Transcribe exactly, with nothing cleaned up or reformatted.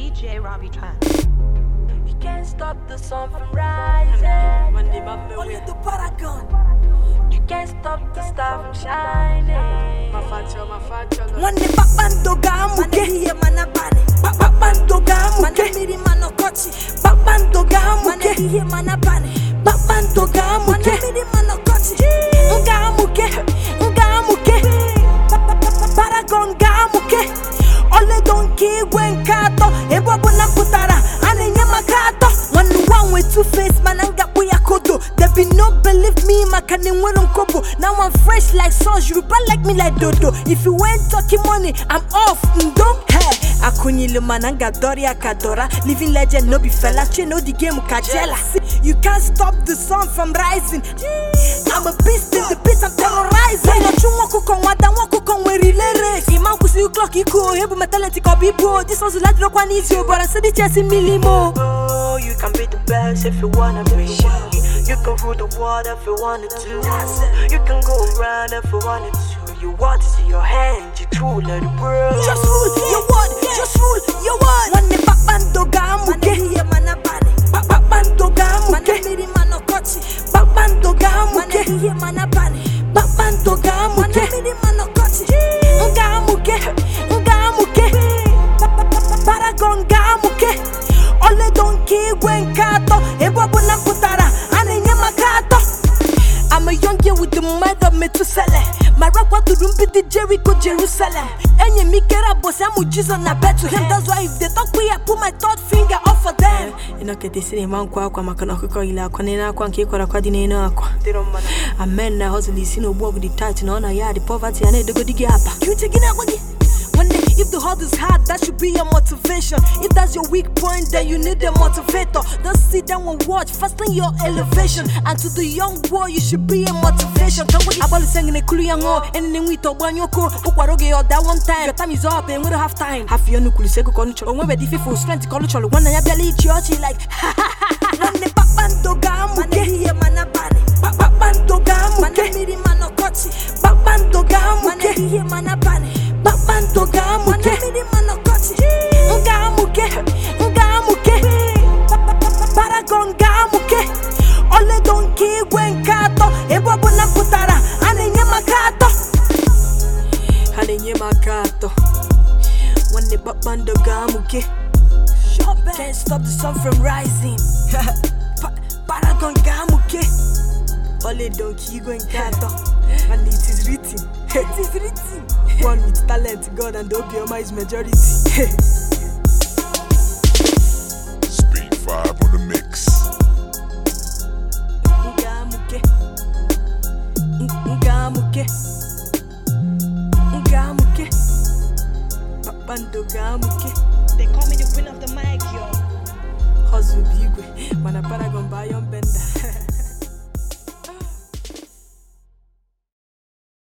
D J Robbie Tran. You can't stop the sun from rising. Only the paragon. You can't stop the star from shining. One day babando gamuke hiye manabane. Babando gamuke miri manokochi. Babando gamuke hiye manabane. Babando gamuke miri manokochi. Ngamuke, ngamuke. Paragon gamuke. Ole donkey when kato. Ebo bona putara. Ane nyama kato. One one with two face mananga buya kodo. There be no believe me makani wenum kobo. Now I'm fresh like sauce. You bad like me like dodo. If you ain't talking money, I'm off. Ndo hey. Akunyi lumananga doria kadora. Living legend no be fella. Che no the game kajela. You can't stop the sun from rising. I'm a beast in the pit. I'm terrorizing. No chungo kukong wada wako kong we relay. Imam kusi clock iko. Hebu my talent iko bibo. This one's like no one is you, but I said it just in milimo. Oh, you can be the best if you wanna be. You can rule the world if you wanted to. You can go around if you wanted to. You want to see your hand, you rule the world. Just rule your word, just rule your word. One day babando gamuke hiye manabane. Babando gamuke miri manokochi. Babando gamuke hiye manabane. Babando gamuke miri manokochi. Ngamuke, ngamuke. Paragon gamuke. Ole donkey when kato. Ebo bona putara. Ane nyama kato. I'm a young girl with the mind of Methuselah. My rap want to rumpi the Jericho, Jerusalem. And you make it up, boss, I'm with Jesus and I bet to him. That's why if they talk, we I put my third finger off for them. You know, get this in man, quack, I'm a canonical, ila, conina, quanky, or a quadina, aqua. They don't man. A man now hustle is in a walk with the titan on a yard, the poverty, and the good gap. You taking out with it? One day, if the hard is hard, that should be your motivation. If that's your weak point, then you need a motivator. Don't sit down and watch, fasten your elevation. And to the young boy, you should be a motivation. Come with about singing a kuliango, and then we talk one yoko, Pukwaroge or that one time. Your time is up and we don't have time. Have your nukuliseko control, when we're difficult, strength culture, one I belly churchy like ha ha ha. One the babando gamuke, hiye manabane. Babando gamuke, miri manokochi. Babando gamuke, hiye manabane. Babando gamuke miri manokochi. Ngamuke, ngamuke. Paragon gamuke. Ole donkey when kato. Ebo bona putara. Ane nyama kato. Ane nyama kato. One day babando gamuke. Can't stop the sun from rising. Paragon gamuke. Ole donkey when kato. And it is written. It is written. One with talent, God and Obioma is majority. Speed five on the mix. Ngamuke, ngamuke, ngamuke. Babando gamuke. They call me the queen of the mic, yo. Hustle bigwe, mana paragon bayon benda.